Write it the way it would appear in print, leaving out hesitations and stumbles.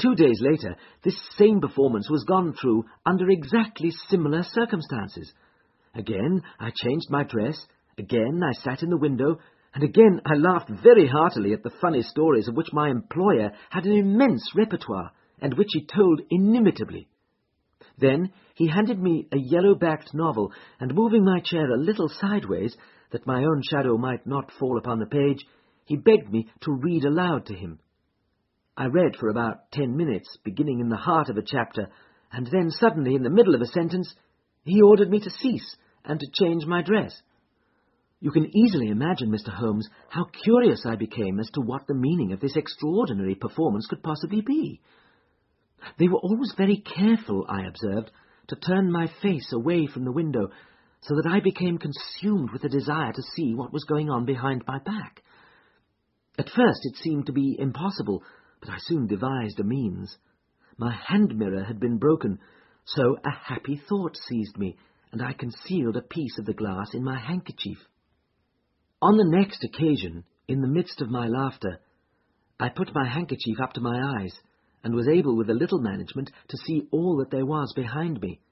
2 days later, this same performance was gone through under exactly similar circumstances. Again, I changed my dress, again I sat in the window, and again I laughed very heartily at the funny stories of which my employer had an immense repertoire, and which he told inimitably. Then he handed me a yellow-backed novel, and moving my chair a little sideways, that my own shadow might not fall upon the page, he begged me to read aloud to him. I read for about 10 minutes, beginning in the heart of a chapter, and then suddenly, in the middle of a sentence, he ordered me to cease and to change my dress. You can easily imagine, Mr. Holmes, how curious I became as to what the meaning of this extraordinary performance could possibly be. They were always very careful, I observed, to turn my face away from the window, so that I became consumed with a desire to see what was going on behind my back. At first it seemed to be impossible, but I soon devised a means. My hand mirror had been broken, so a happy thought seized me, and I concealed a piece of the glass in my handkerchief. On the next occasion, in the midst of my laughter, I put my handkerchief up to my eyes, and was able with a little management to see all that there was behind me.